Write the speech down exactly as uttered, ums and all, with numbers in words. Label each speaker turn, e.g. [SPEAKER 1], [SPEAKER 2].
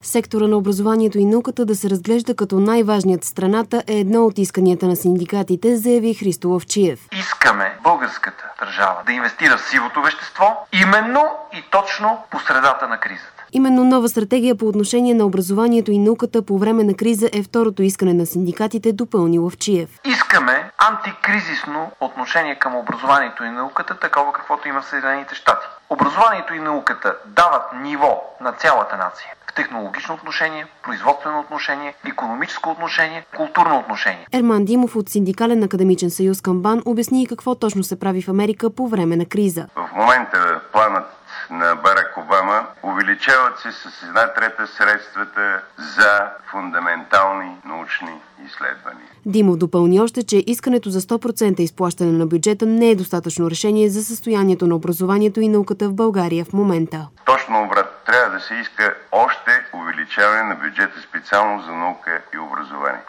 [SPEAKER 1] Сектора на образованието и науката да се разглежда като най-важният в страната е едно от исканията на синдикатите, заяви Христо Лъвчиев.
[SPEAKER 2] Искаме българската държава да инвестира в сивото вещество именно и точно по средата на кризата.
[SPEAKER 1] Именно нова стратегия по отношение на образованието и науката по време на криза е второто искане на синдикатите, допълни Лъвчиев.
[SPEAKER 2] Искаме антикризисно отношение към образованието и науката, такова каквото има в Съединените щати. Образованието и науката дават ниво на цялата нация. В технологично отношение, производствено отношение, икономическо отношение, културно отношение.
[SPEAKER 1] Ерман Димов от Синдикален академичен съюз Камбан обясни какво точно се прави в Америка по време на криза.
[SPEAKER 3] В момента планът на Барак Обама увеличават се с една трета средствата за фундаментални научни изследвания.
[SPEAKER 1] Димов допълни още, че искането за сто процента изплащане на бюджета не е достатъчно решение за състоянието на образованието и науката в България в момента.
[SPEAKER 3] Точно обратно, трябва да се иска още увеличаване на бюджета специално за наука и образование.